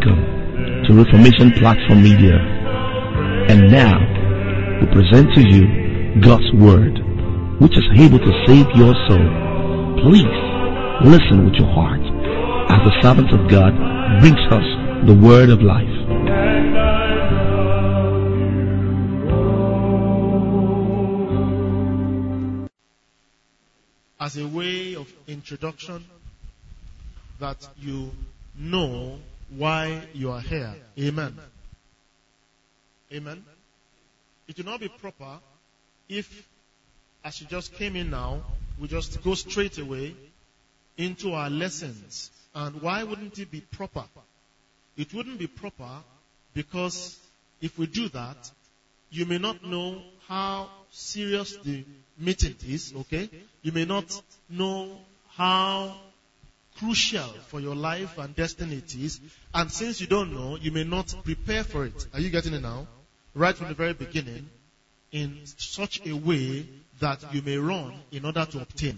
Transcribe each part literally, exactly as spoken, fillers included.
Welcome to Reformation Platform Media. And now, we present to you God's Word, which is able to save your soul. Please, listen with your heart as the servant of God brings us the Word of life. As a way of introduction, that you know why you are here. Amen. Amen. It will not be proper if, as you just came in now, we just go straight away into our lessons. And why wouldn't it be proper? It wouldn't be proper because if we do that, you may not know how serious the meeting is, okay? You may not know how crucial for your life and destiny it is. And since you don't know, you may not prepare for it. Are you getting it now? Right from the very beginning, in such a way that you may run in order to obtain.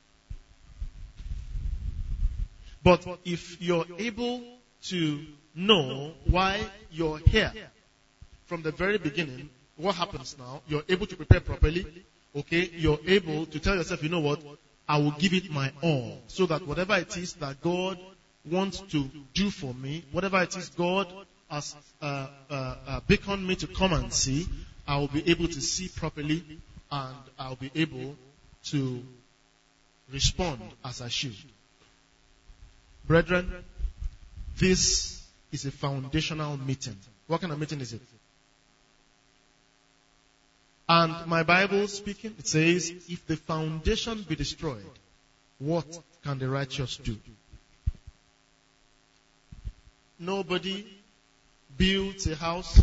But if you're able to know why you're here from the very beginning, what happens now? You're able to prepare properly. Okay? You're able to tell yourself, you know what? I will give it my all. So that whatever it is that God wants to do for me, whatever it is God has uh, uh, uh, beckoned me to come and see, I will be able to see properly and I'll be able to respond as I should. Brethren, this is a foundational meeting. What kind of meeting is it? And my Bible speaking, it says, if the foundation be destroyed, what can the righteous do? Nobody builds a house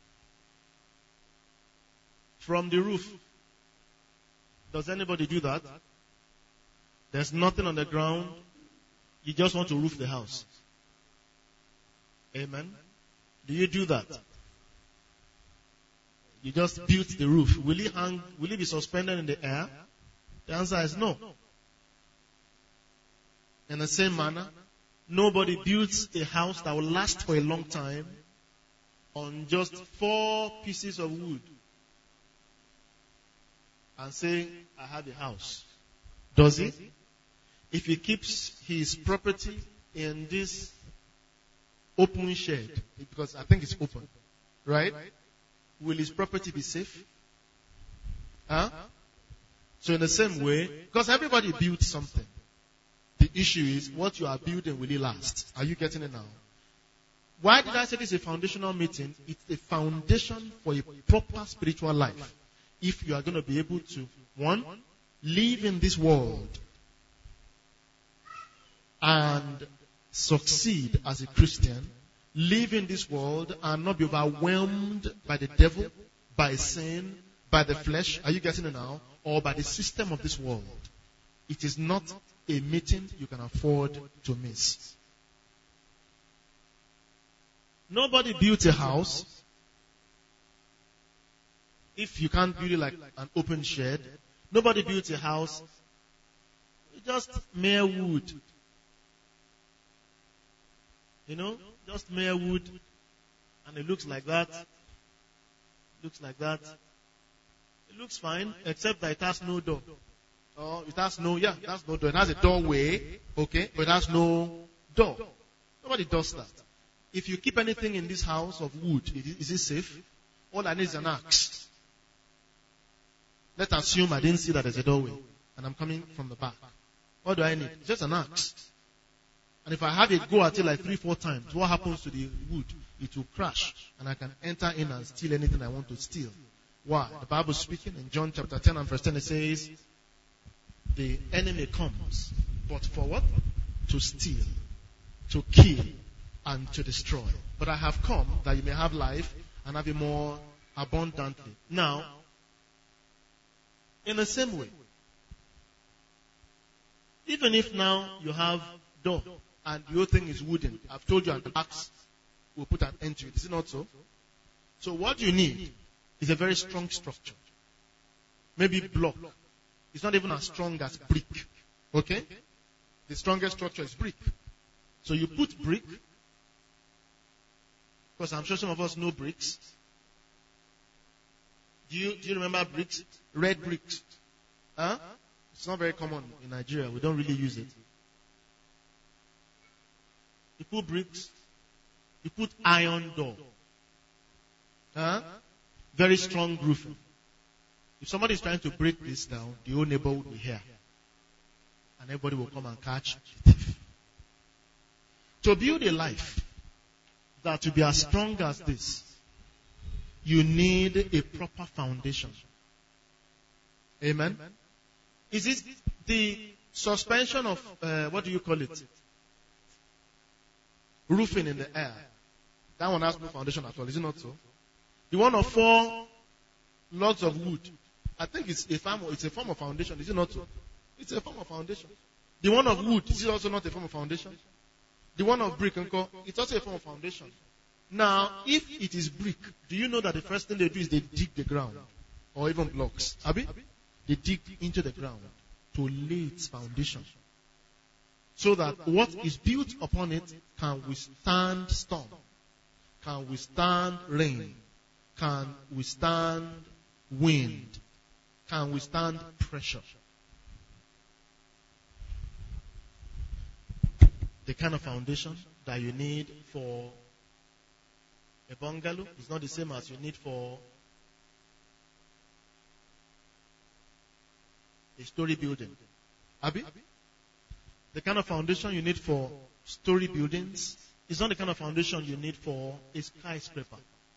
from the roof. Does anybody do that? There's nothing on the ground. You just want to roof the house. Amen. Do you do that? You just built the roof. Will it hang, will it be suspended in the air? The answer is no. In the same manner, nobody builds a house that will last for a long time on just four pieces of wood and say, I have a house. Does he? If he keeps his property in this open shed, because I think it's open, right? Will his property be safe? Huh? So in the same way, because everybody builds something. The issue is, what you are building, will it last? Are you getting it now? Why did I say this is a foundational meeting? It's a foundation for a proper spiritual life. If you are going to be able to, one, live in this world and succeed as a Christian, live in this world and not be overwhelmed by the devil, by sin, by the flesh. Are you getting it now? Or by the system of this world. It is not a meeting you can afford to miss. Nobody built a house if you can't build it like an open shed. Nobody built a house. It's just mere wood. You know? Just mere wood, and it looks like that. Looks like that. It looks fine, except that it has no door. Or it has no, yeah, it has no door. It has a doorway, okay, but it has no door. Nobody does that. If you keep anything in this house of wood, is it safe? All I need is an axe. Let's assume I didn't see that there's a doorway, and I'm coming from the back. What do I need? Just an axe. And if I have it go at it like three, four times, what happens to the wood? It will crash. And I can enter in and steal anything I want to steal. Why? The Bible speaking in John chapter ten and verse ten, it says, the enemy comes, but for what? To steal, to kill, and to destroy. But I have come that you may have life and have it more abundantly. Now, in the same way, even if now you have door, and the whole thing is wooden. I've told you an axe will put an end to it. Is it not so? So what you need is a very strong structure. Maybe block. It's not even as strong as brick. Okay? The strongest structure is brick. So you put brick, Because I'm sure some of us know bricks. Do you, do you remember bricks? Red bricks. Huh? It's not very common in Nigeria. We don't really use it. You put bricks. You put iron door. Huh? Very strong roofing. If somebody is trying to break this down, the whole neighborhood will hear. And everybody will come and catch the thief. To build a life that will be as strong as this, you need a proper foundation. Amen? Is it the suspension of, uh, what do you call it? Roofing in the air. That one has no foundation at all, is it not so? The one of four logs of wood. I think it's a form, it's a form of foundation, is it not so? It's a form of foundation. The one of wood, is it also not a form of foundation? The one of brick, it's also a form of foundation. Now, if it is brick, do you know that the first thing they do is they dig the ground? Or even blocks. Abi? They dig into the ground to lay its foundation. So that what is built upon it can withstand storm, can withstand rain, can withstand wind, can withstand pressure. The kind of foundation that you need for a bungalow is not the same as you need for a story building. Abi? The kind of foundation you need for story buildings is not the kind of foundation you need for a skyscraper.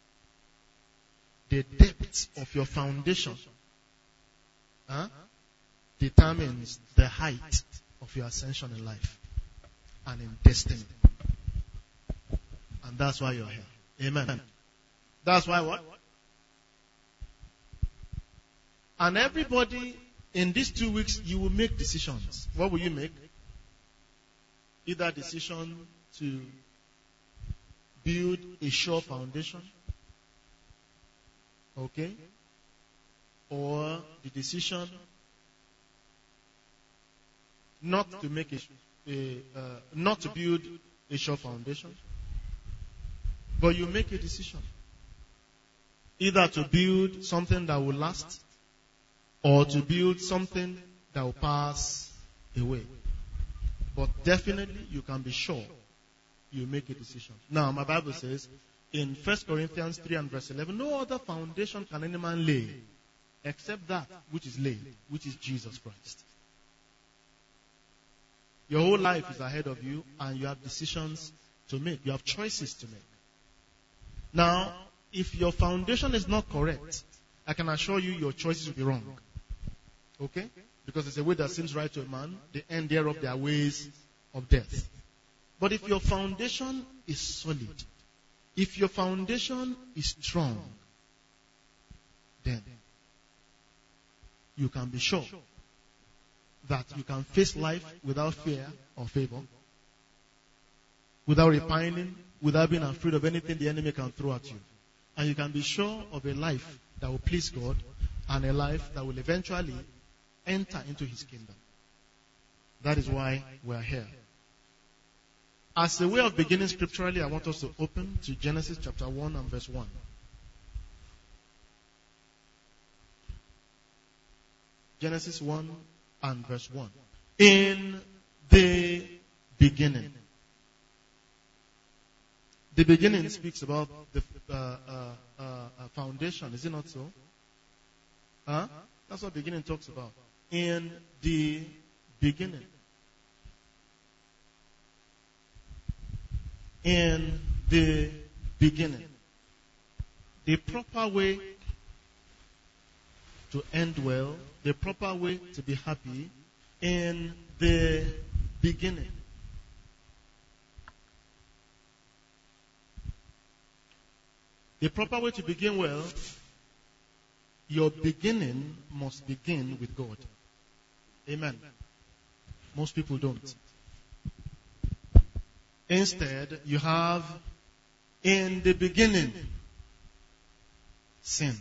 The depth of your foundation huh, determines the height of your ascension in life and in destiny. And that's why you're here. Amen. That's why what? And everybody in these two weeks, you will make decisions. What will you make? Either decision to build a sure foundation, okay, or the decision not to make a, a uh, not to build a sure foundation, but you make a decision either to build something that will last, or to build something that will pass away. But definitely you can be sure you make a decision. Now, my Bible says in First Corinthians three and verse eleven, no other foundation can any man lay except that which is laid, which is Jesus Christ. Your whole life is ahead of you and you have decisions to make. You have choices to make. Now, if your foundation is not correct, I can assure you your choices will be wrong. Okay? Because it's a way that seems right to a man, the end thereof their ways of death. But if your foundation is solid, if your foundation is strong, then you can be sure that you can face life without fear or favor, without repining, without being afraid of anything the enemy can throw at you. And you can be sure of a life that will please God and a life that will eventually enter into His kingdom. That is why we are here. As a way of beginning scripturally, I want us to open to Genesis chapter one and verse one. Genesis one and verse one. In the beginning. The beginning speaks about the uh, uh, uh, foundation, is it not so? Huh? That's what beginning talks about. In the beginning. In the beginning. The proper way to end well, the proper way to be happy, in the beginning. The proper way to begin well, your beginning must begin with God. Amen. Most people don't. Instead, you have in the beginning sin.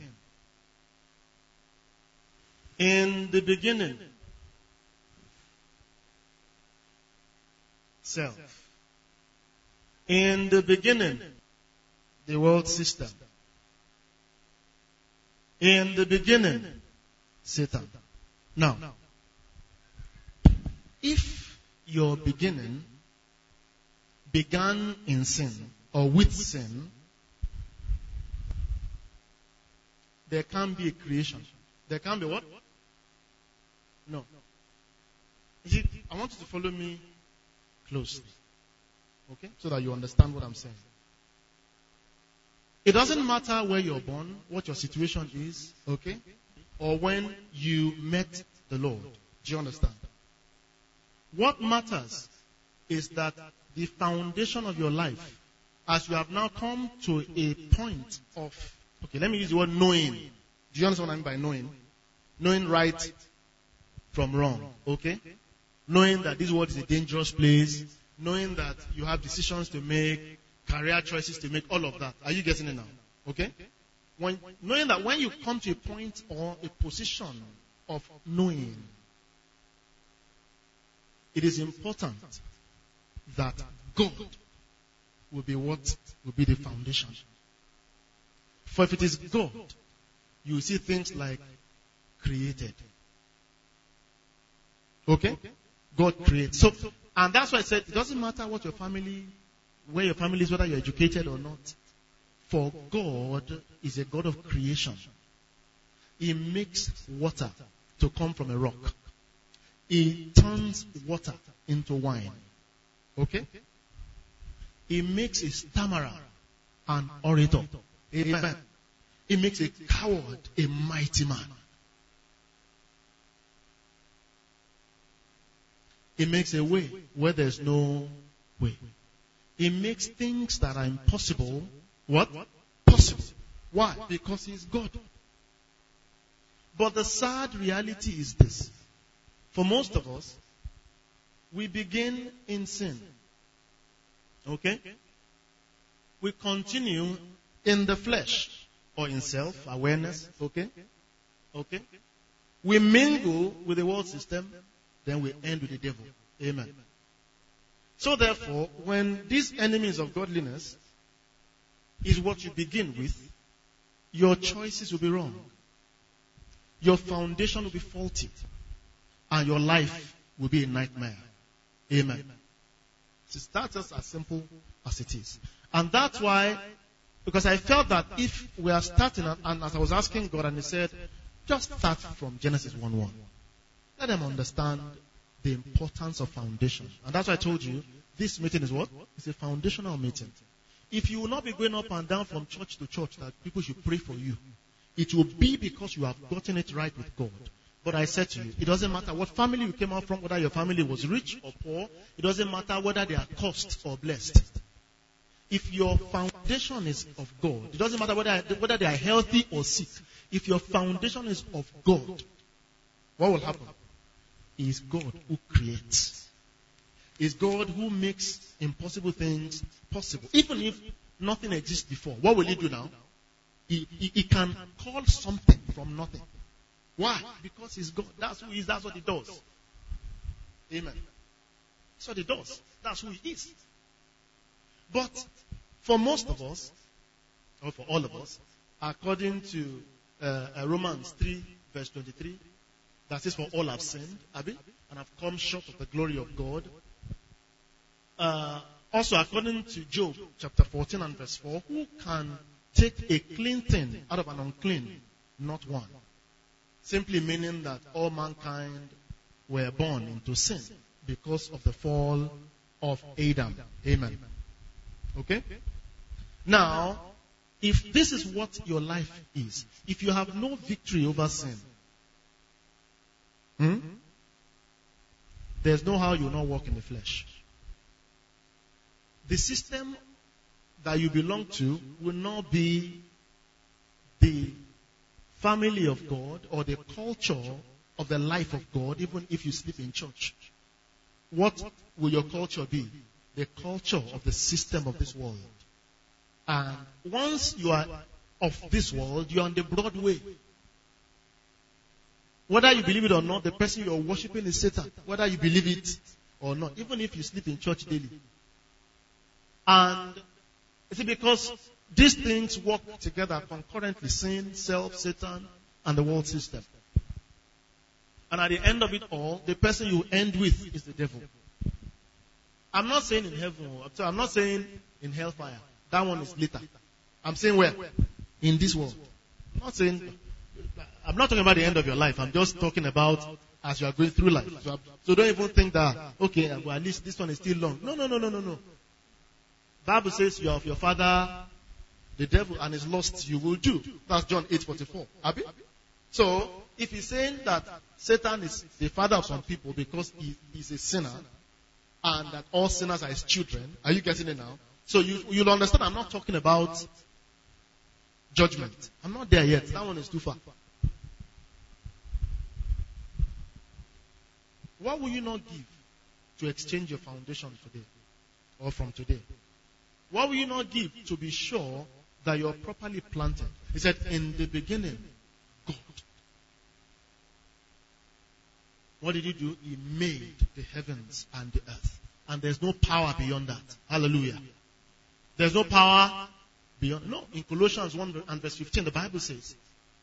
In the beginning self. In the beginning the world system. In the beginning, Satan. Now, if your beginning began in sin or with sin, there can be a creation. There can be what? No. You see, I want you to follow me closely. Okay? So that you understand what I'm saying. It doesn't matter where you're born, what your situation is, okay? Or when you met the Lord. Do you understand? What matters is that the foundation of your life, as you have now come to a point of, okay, let me use the word knowing. Do you understand what I mean by knowing? Knowing right from wrong, okay? Knowing that this world is a dangerous place, knowing that you have decisions to make, career choices to make, all of that. Are you getting it now? Okay? When, knowing that when you come to a point or a position of knowing, it is important that God will be what will be the foundation. For if it is God, you will see things like created. Okay? God creates. So, and that's why I said it doesn't matter what your family, where your family is, whether you're educated or not. For God is a God of creation. He makes water to come from a rock. He turns water into wine. Okay? He makes a stammerer an orator. Amen. He makes a coward a mighty man. He makes a way where there's no way. He makes things that are impossible, what? Possible. Why? Because He's God. But the sad reality is this. For most of us, we begin in sin. Okay? We continue in the flesh or in self-awareness. Okay? Okay? We mingle with the world system, then we end with the devil. Amen. So therefore, when these enemies of godliness is what you begin with, your choices will be wrong. Your foundation will be faulty. And your life will be a nightmare. Amen. It's that's just as simple as it is. And that's why, because I felt that if we are starting, and as I was asking God, and He said, just start from Genesis one one. Let them understand the importance of foundation. And that's why I told you, this meeting is what? It's a foundational meeting. If you will not be going up and down from church to church that people should pray for you, it will be because you have gotten it right with God. But I said to you, it doesn't matter what family you came out from, whether your family was rich or poor. It doesn't matter whether they are cursed or blessed. If your foundation is of God, it doesn't matter whether, whether they are healthy or sick. If your foundation is of God, what will happen? It is God who creates. It is God who makes impossible things possible. Even if nothing exists before, what will He do now? He, he, he can call something from nothing. Why? Because He's God. That's who He is. That's what He does. Amen. That's what He does. That's who He is. But for most of us, or for all of us, according to uh, Romans three, verse twenty-three, that says, for all have sinned, Abi, and have come short of the glory of God. Uh, also, according to Job, chapter fourteen and verse four, who can take a clean thing out of an unclean? Not one. Simply meaning that all mankind were born into sin because of the fall of Adam. Amen. Okay? Now, if this is what your life is, if you have no victory over sin, hmm, there's no how you will not walk in the flesh. The system that you belong to will not be the family of God or the culture of the life of God, even if you sleep in church. What will your culture be? The culture of the system of this world. And once you are of this world, you are on the broad way. Whether you believe it or not, the person you are worshiping is Satan. Whether you believe it or not, even if you sleep in church daily. And you see, because These things work together concurrently: sin, self, Satan, and the world system. And at the end of it all, the person you end with is the devil. I'm not saying in heaven. I'm not saying in hellfire. That one is later. I'm saying where? In this world. I'm not saying, I'm not talking about the end of your life. I'm just talking about as you are going through life. So, so don't even think that, okay, well, at least this one is still long. No, no, no, no, no, no. Bible says you are of your father, the devil, and his lust you will do. That's John eight forty-four. Abi? So, if he's saying that Satan is the father of some people because he is a sinner, and that all sinners are his children, are you getting it now? So you, you'll understand I'm not talking about judgment. I'm not there yet. That one is too far. What will you not give to exchange your foundation today or from today? What will you not give to be sure that you're properly planted? He said, in the beginning, God. What did he do? He made the heavens and the earth. And there's no power beyond that. Hallelujah. There's no power beyond. No, in Colossians one and verse fifteen, the Bible says,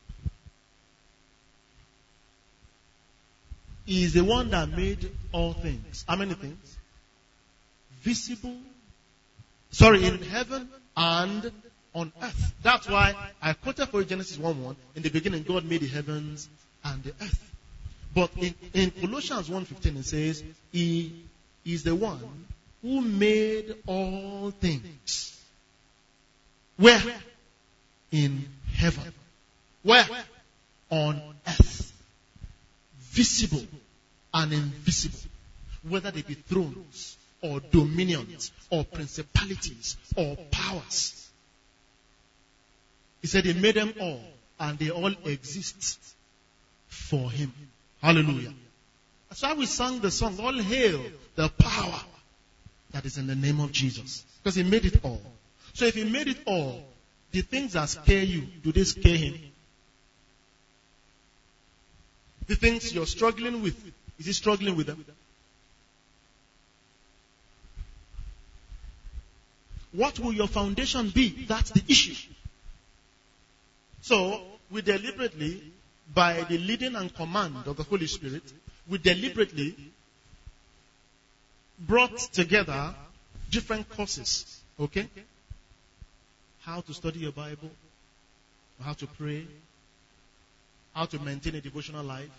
He is the one that made all things. How many things? Visible. Sorry, in heaven and on earth. That's why I quoted for you Genesis one one. In the beginning, God made the heavens and the earth. But in, in Colossians one fifteen, it says, He is the one who made all things. Where? In heaven. Where? On earth. Visible and invisible. Whether they be thrones or dominions or principalities or powers. He said He made them all and they all exist for Him. Hallelujah. That's why we sang the song, all hail the power that is in the name of Jesus. Because He made it all. So if He made it all, the things that scare you, do they scare Him? The things you're struggling with, is He struggling with them? What will your foundation be? That's the issue. So, we deliberately, by the leading and command of the Holy Spirit, we deliberately brought together different courses. Okay? How to study your Bible, how to pray, how to maintain a devotional life,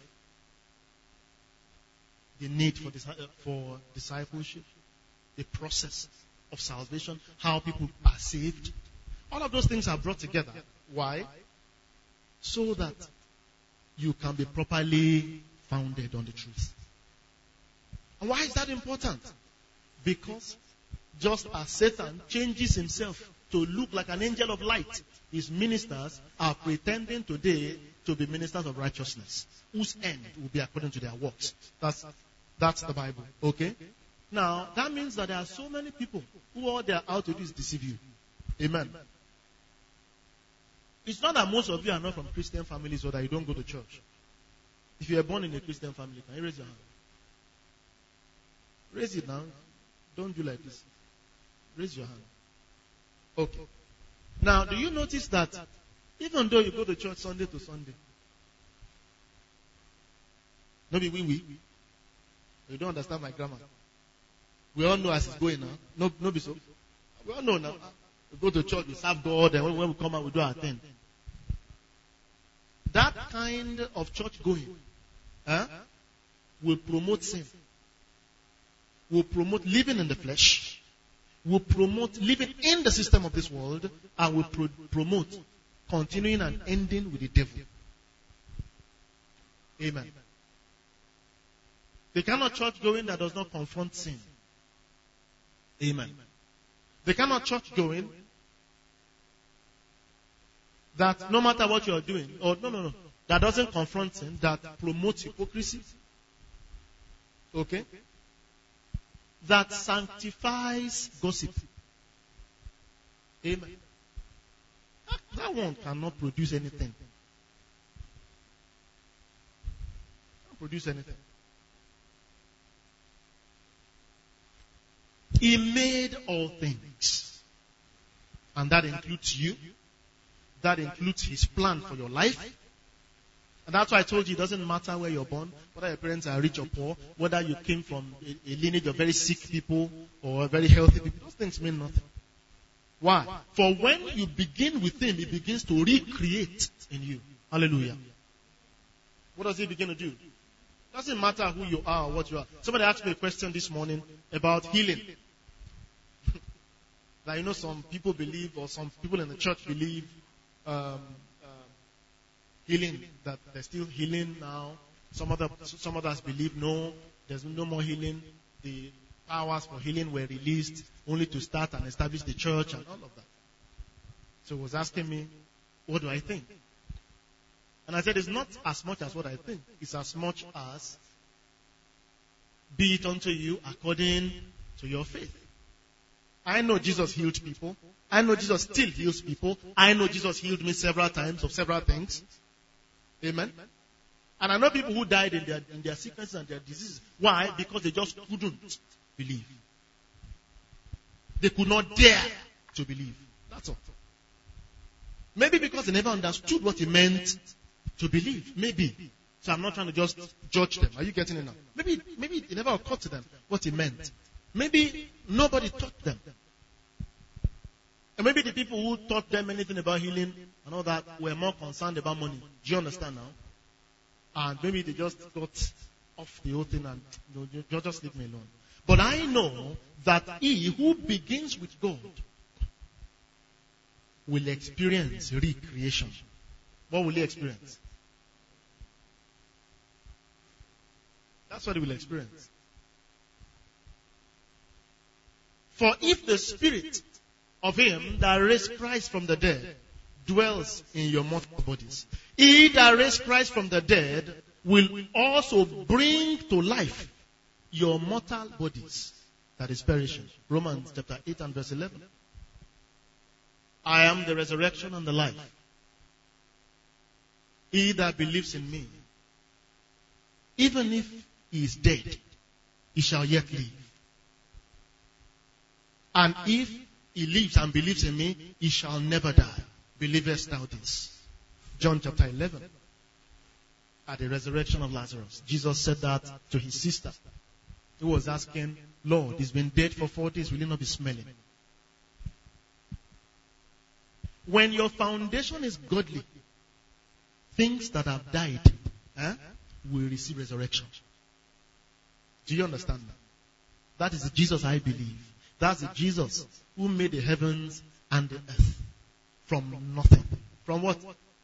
the need for, for discipleship, the process of salvation, how people are saved. All of those things are brought together. Why? So that you can be properly founded on the truth. And why is that important? Because just as Satan changes himself to look like an angel of light, his ministers are pretending today to be ministers of righteousness, whose end will be according to their works. That's, that's the Bible. Okay? Now, that means that there are so many people who all they are out to do is deceive you. Amen. It's not that most of you are not from Christian families or that you don't go to church. If you are born in a Christian family, can you raise your hand? Raise it now. Don't do like this. Raise your hand. Okay. Now, do you notice that even though you go to church Sunday to Sunday, no be we we. You don't understand my grammar. We all know as it's going now. No, no be so. We all know now. We go to church, we serve God, and when, when we come out, we do our thing. That kind of church going eh, will promote sin. Will promote living in the flesh. Will promote living in the system of this world. And will pro- promote continuing and ending with the devil. Amen. The kind of church going that does not confront sin. Amen. The kind of church going that no matter what you are doing, or no, no, no, that doesn't confront sin, that promotes hypocrisy. Okay? That sanctifies gossip. Amen. That, that one cannot produce anything. Can't produce anything. He made all things. And that includes you. That includes His plan for your life. And that's why I told you it doesn't matter where you're born, whether your parents are rich or poor, whether you came from a, a lineage of very sick people or very healthy people. Those things mean nothing. Why? For when you begin with Him, He begins to recreate in you. Hallelujah. What does He begin to do? It doesn't matter who you are or what you are. Somebody asked me a question this morning about healing. That you know some people believe, or some people in the church believe, um, um, healing, that there's still healing now. Some other, some others believe no, there's no more healing. The powers for healing were released only to start and establish the church and all of that. So he was asking me, what do I think? And I said, it's not as much as what I think. It's as much as, be it unto you according to your faith. I know Jesus healed people. I know Jesus still heals people. I know Jesus healed me several times of several things. Amen. And I know people who died in their, in their sicknesses and their diseases. Why? Because they just couldn't believe. They could not dare to believe. That's all. Maybe because they never understood what it meant to believe. Maybe. So I'm not trying to just judge them. Are you getting it now? Maybe, maybe it never occurred to them what it meant. Maybe nobody taught them. And maybe the people who taught them anything about healing and all that were more concerned about money. Do you understand now? And maybe they just got off the whole thing and you know, you just leave me alone. But I know that he who begins with God will experience recreation. What will he experience? That's what he will experience. For if the Spirit of Him that raised Christ from the dead dwells in your mortal bodies, He that raised Christ from the dead will also bring to life your mortal bodies that is perishing. Romans chapter eight and verse eleven. I am the resurrection and the life. He that believes in me, even if he is dead, he shall yet live. And if he lives and believes in me, he shall never die. Believest thou this? John chapter eleven. At the resurrection of Lazarus, Jesus said that to his sister, who was asking, Lord, he's been dead for four days, will he not be smelling? When your foundation is godly, things that have died eh, will receive resurrection. Do you understand that? That is the Jesus I believe. That's the Jesus who made the heavens and the earth from nothing. From what?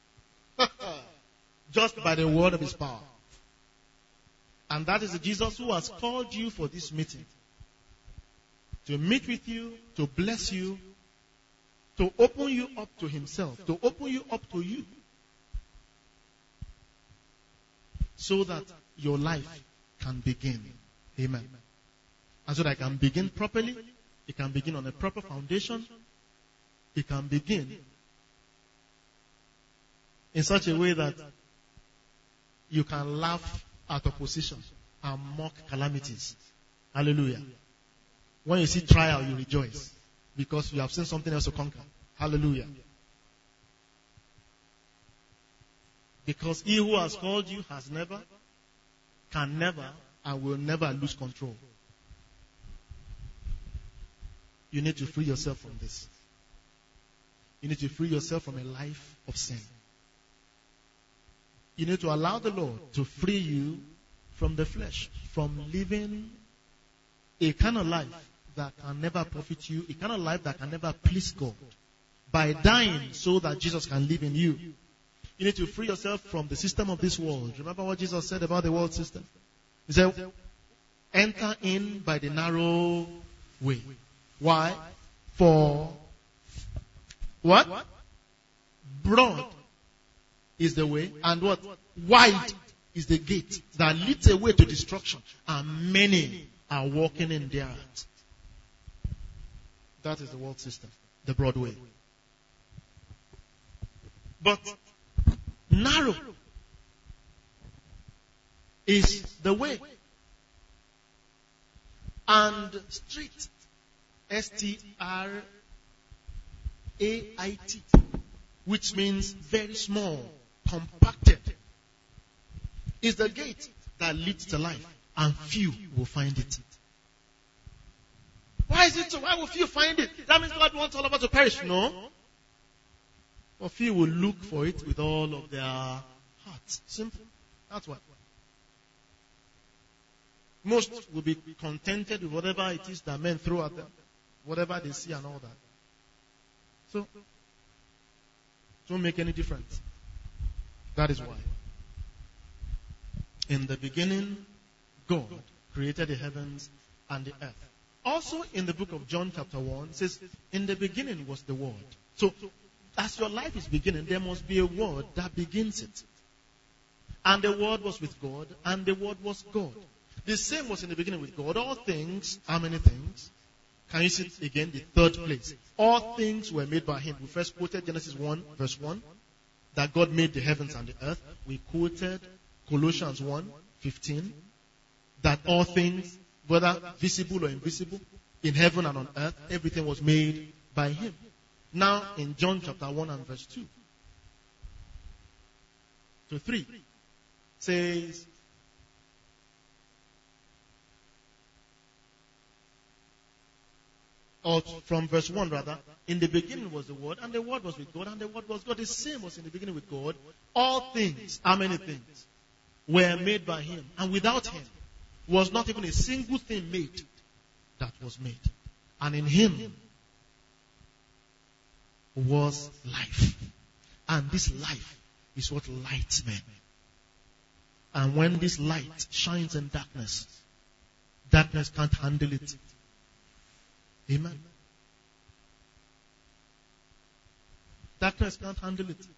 Just by the word of His power. And that is the Jesus who has called you for this meeting. To meet with you, to bless you, to open you up to Himself, to open you up to you. So that your life can begin. Amen. And so that it can begin properly, it can begin on a proper foundation, it can begin in such a way that you can laugh at opposition and mock calamities. Hallelujah. When you see trial, you rejoice because you have seen something else to conquer. Hallelujah. Because He who has called you has never, can never, and will never lose control. You need to free yourself from this. You need to free yourself from a life of sin. You need to allow the Lord to free you from the flesh, from living a kind of life that can never profit you, a kind of life that can never please God, by dying so that Jesus can live in you. You need to free yourself from the system of this world. Remember what Jesus said about the world system? He said, enter in by the narrow way. Why? For what? Broad is the way, and what? Wide is the gate that leads away to destruction, and many are walking in thereat. That is the world system, the broad way. But narrow is the way, and straight, S T R A I T, which means very small, compacted. Is the gate that leads to life, and few will find it. Why is it so? Why will few find it? That means God wants all of us to perish. No. But few will look for it with all of their hearts. Simple. That's why. Most will be contented with whatever it is that men throw at them, whatever they see and all that. So, it won't make any difference. That is why. In the beginning, God created the heavens and the earth. Also in the book of John chapter one, it says, in the beginning was the Word. So, as your life is beginning, there must be a word that begins it. And the Word was with God, and the Word was God. The same was in the beginning with God. All things, how many things? Can you see it again? The third place. All things were made by Him. We first quoted Genesis one, verse one, that God made the heavens and the earth. We quoted Colossians one, fifteen, that all things, whether visible or invisible, in heaven and on earth, everything was made by Him. Now, in John chapter one and verse two to three, says, or from verse one rather, in the beginning was the Word, and the Word was with God, and the Word was God. The same was in the beginning with God. All things, how many things, were made by Him, and without Him was not even a single thing made that was made. And in Him was life. And this life is what lights men. And when this light shines in darkness, darkness can't handle it. Amen. Darkness can't handle it.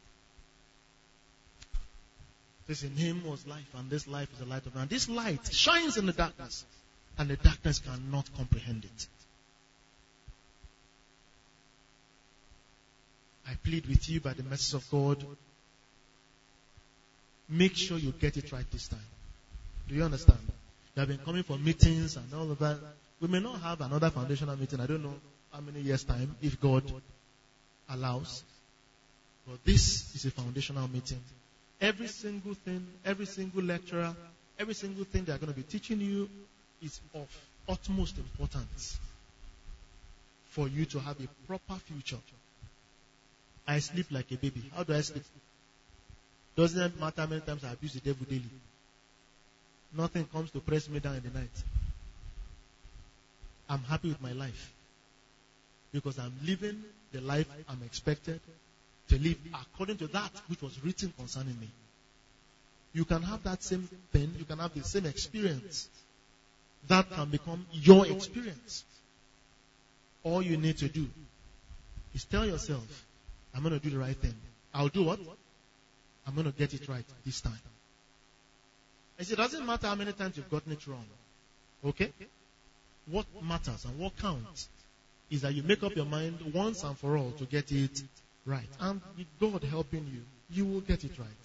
This in Him was life, and this life is the light of man. This light shines in the darkness, and the darkness cannot comprehend it. I plead with you by the mercy of God, make sure you get it right this time. Do you understand? You have been coming for meetings and all of that. We may not have another foundational meeting, I don't know how many years' time, if God allows. But this is a foundational meeting. Every single thing, every single lecturer, every single thing they are going to be teaching you is of utmost importance for you to have a proper future. I sleep like a baby. How do I sleep? Doesn't matter how many times I abuse the devil daily. Nothing comes to press me down in the night. I'm happy with my life because I'm living the life I'm expected to live according to that which was written concerning me. You can have that same thing, you can have the same experience. That can become your experience. All you need to do is tell yourself, I'm going to do the right thing. I'll do what? I'm going to get it right this time. I say, it doesn't matter how many times you've gotten it wrong. Okay? What matters and what counts is that you make up your mind once and for all to get it right. And with God helping you, you will get it right.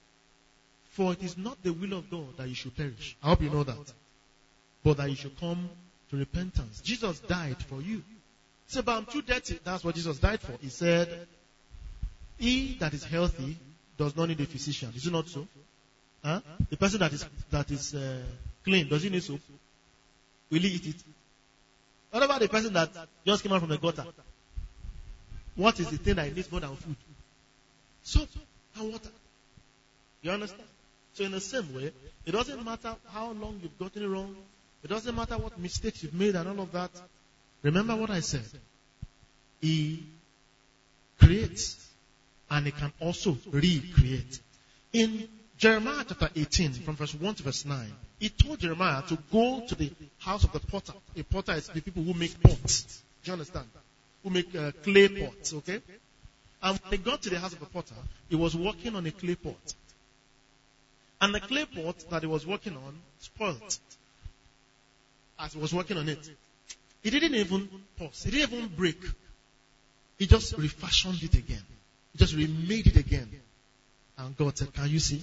For it is not the will of God that you should perish. I hope you know that. But that you should come to repentance. Jesus died for you. He said, but I'm too dirty. That's what Jesus died for. He said, he that is healthy does not need a physician. Is it not so? Huh? The person that is that is uh, clean, does he need soap? Will he eat it? What about the person that just came out from the gutter? What is the thing that he needs more than food? Soap and water. You understand? So in the same way, it doesn't matter how long you've gotten it wrong. It doesn't matter what mistakes you've made and all of that. Remember what I said. He creates and he can also recreate. In Jeremiah chapter eighteen, from verse one to verse nine, he told Jeremiah to go to the house of the potter. A potter is the people who make pots. Do you understand? Who make uh, clay pots, okay? And when he got to the house of the potter, he was working on a clay pot. And the clay pot that he was working on spoiled as he was working on it. He didn't even pause. He didn't even break. He just refashioned it again. He just remade it again. And God said, can you see?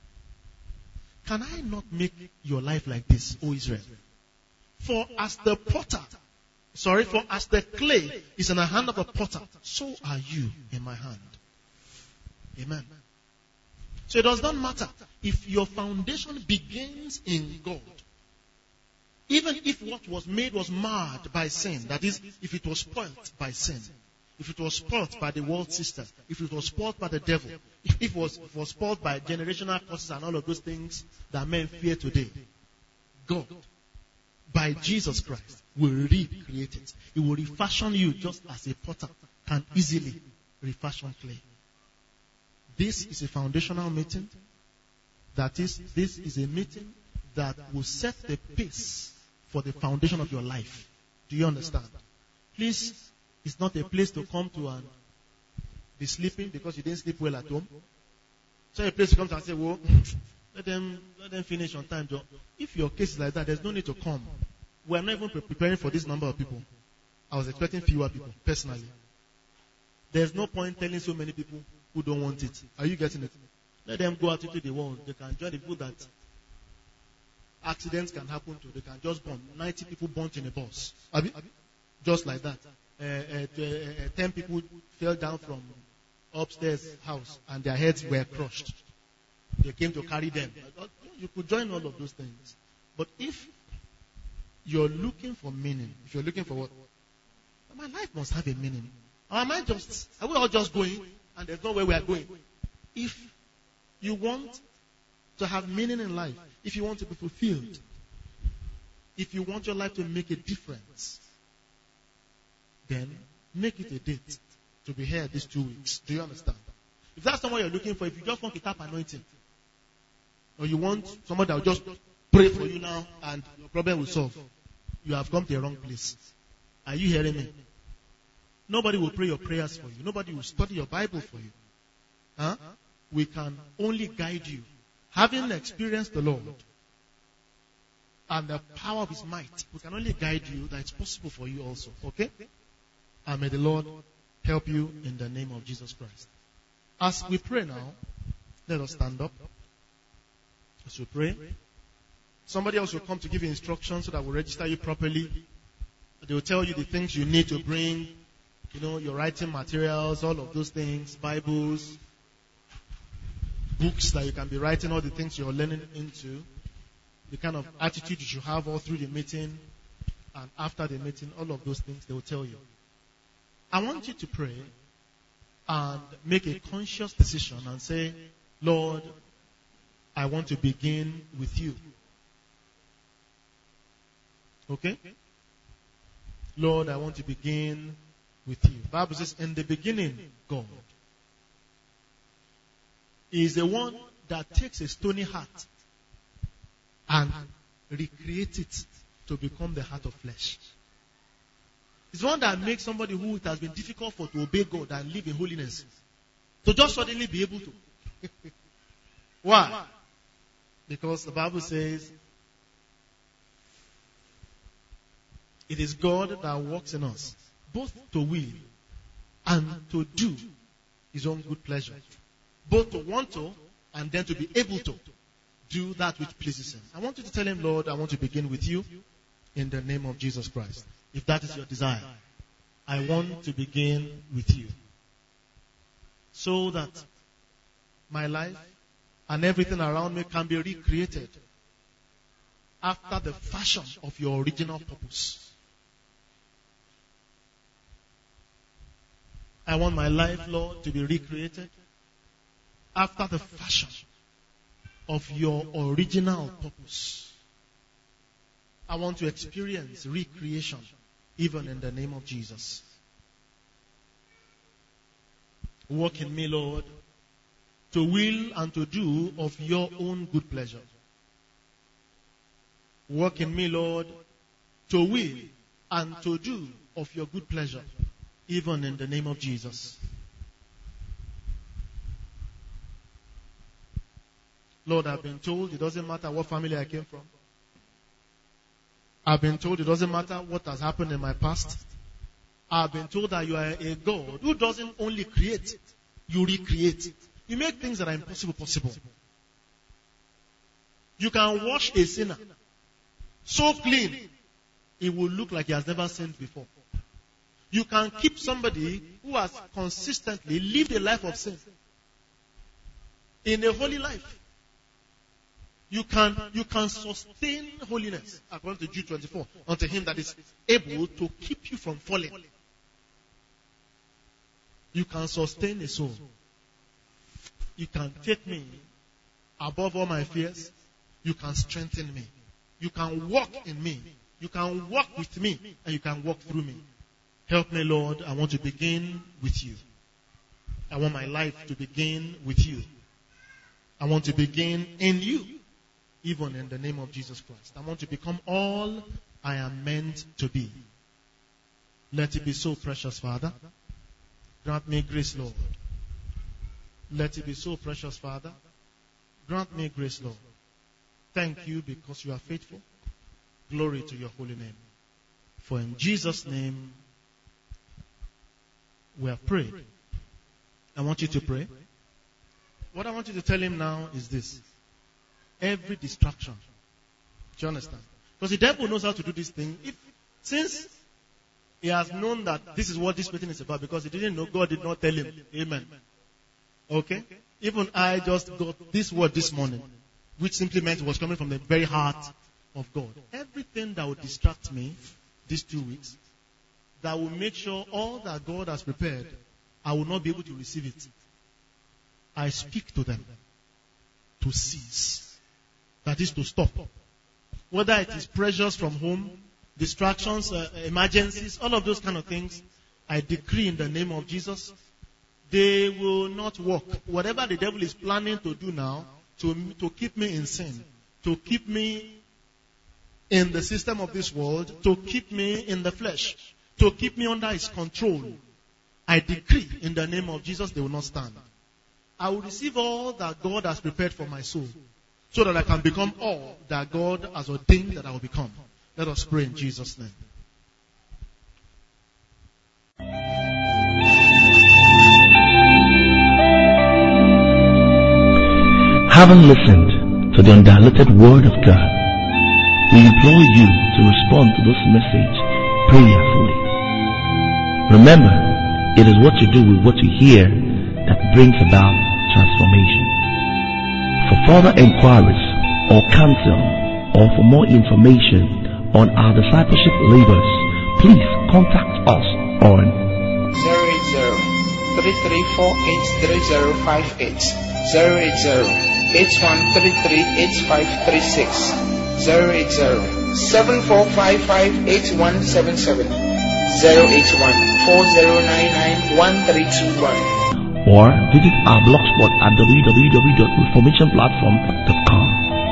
Can I not make your life like this, O Israel? For as the potter Sorry, for as the clay is in the hand of a potter, so are you in my hand. Amen. So it does not matter if your foundation begins in God. Even if what was made was marred by sin, that is, if it was spoilt by sin, if it was spoilt by the world system, if it was spoilt by the devil, if it was, if it was spoilt by generational curses and all of those things that men fear today, God, by Jesus Christ, will recreate it. He will refashion you just as a potter can easily refashion clay. This is a foundational meeting. That is, this is a meeting that will set the pace for the foundation of your life. Do you understand? Please, it's not a place to come to and be sleeping because you didn't sleep well at home. It's not a place to come to and say, well, let them, let them finish on time, Joe. If your case is like that, there's no need to come. We're not even preparing for this number of people. I was expecting fewer people, personally. There's no point telling so many people who don't want it. Are you getting it? Let them go out into the world. They can join the people that accidents can happen to. They can just burn. ninety people burnt in a bus. Abi? Just like that. Uh, uh, uh, uh, ten people fell down from upstairs house and their heads were crushed. They came to carry them. You could join all of those things. But if you're looking for meaning, if you're looking for what? My life must have a meaning. Or am I just, are we all just going and there's no way we are going? If you want to have meaning in life, if you want to be fulfilled, if you want your life to make a difference, then make it a date to be here these two weeks. Do you understand? If that's not what you're looking for, if you just want a tap anointing, or you want someone that will just pray for you now and your problem will solve, you have come to the wrong place. Are you hearing me? Nobody will pray your prayers for you. Nobody will study your Bible for you. Huh? We can only guide you. Having experienced the Lord and the power of His might, we can only guide you that it's possible for you also. Okay? And may the Lord help you in the name of Jesus Christ. As we pray now, let us stand up. As we pray, somebody else will come to give you instructions so that we'll register you properly. They will tell you the things you need to bring, you know, your writing materials, all of those things, Bibles, books that you can be writing, all the things you're learning into, the kind of attitude you should have all through the meeting and after the meeting, all of those things they will tell you. I want you to pray and make a conscious decision and say, Lord, I want to begin with you. Okay? Lord, I want to begin with you. The Bible says, in the beginning, God is the one that takes a stony heart and recreates it to become the heart of flesh. It's one that makes somebody who it has been difficult for to obey God and live in holiness to just suddenly be able to. Why? Because the Bible says, it is God that works in us, both to will and to do His own good pleasure. Both to want to and then to be able to do that which pleases Him. I want you to tell Him, Lord, I want to begin with you in the name of Jesus Christ. If that is your desire, I want to begin with you. So that my life and everything around me can be recreated after the fashion of your original purpose. I want my life, Lord, to be recreated after the fashion of your original purpose. I want to experience recreation, even in the name of Jesus. Work in me, Lord, to will and to do of your own good pleasure. Work in me, Lord, to will and to do of your good pleasure, even in the name of Jesus. Lord, I've been told it doesn't matter what family I came from. I've been told it doesn't matter what has happened in my past. I've been told that you are a God who doesn't only create, you recreate. You make things that are impossible possible. You can wash a sinner so clean it will look like he has never sinned before. You can keep somebody who has consistently lived a life of sin in a holy life. You can, you can sustain holiness, according to Jude twenty-four, unto him that is able to keep you from falling. You can sustain a soul. You can take me above all my fears. You can strengthen me. You can walk in me. You can walk with me, and you can walk through me. Help me, Lord. I want to begin with you. I want my life to begin with you. I want to begin in you, even in the name of Jesus Christ. I want to become all I am meant to be. Let it be so, precious Father. Grant me grace, Lord. Let it be so, precious Father. Grant me grace, Lord. Thank you because you are faithful. Glory to your holy name. For in Jesus' name we have prayed. I want you to pray. What I want you to tell him now is this. Every distraction. Do you understand? Because the devil knows how to do this thing. If, since he has known that this is what this meeting is about, because he didn't know, God did not tell him. Amen. Okay? Even I just got this word this morning, which simply meant it was coming from the very heart of God. Everything that would distract me these two weeks, that will make sure all that God has prepared, I will not be able to receive it. I speak to them to cease. That is to stop. Whether it is pressures from home, distractions, uh, emergencies, all of those kind of things, I decree in the name of Jesus, they will not work. Whatever the devil is planning to do now, to, to keep me in sin, to keep me in the system of this world, to keep me in the flesh, to keep me under his control, I decree in the name of Jesus, they will not stand. I will receive all that God has prepared for my soul, so that I can become all that God has ordained that I will become. Let us pray in Jesus' name. Having listened to the undiluted Word of God, we implore you to respond to this message prayerfully. Remember, it is what you do with what you hear that brings about transformation. For further inquiries or counsel, or for more information on our discipleship labors, please contact us on zero eight zero, three three four eight, three zero five eight, zero eight zero, eight one three three, eight five three six, zero eight zero, seven four five five, eight one seven seven, zero eight one, four zero nine nine, one three two one. Or visit our blogspot at w w w dot reformation platform dot com.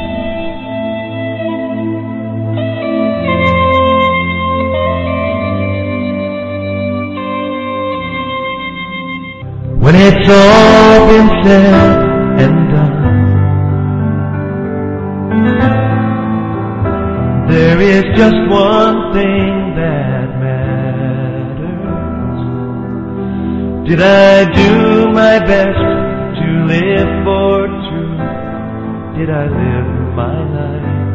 When it's all been said and done, there is just one thing that matters. Did I do my best to live for truth? Did I live my life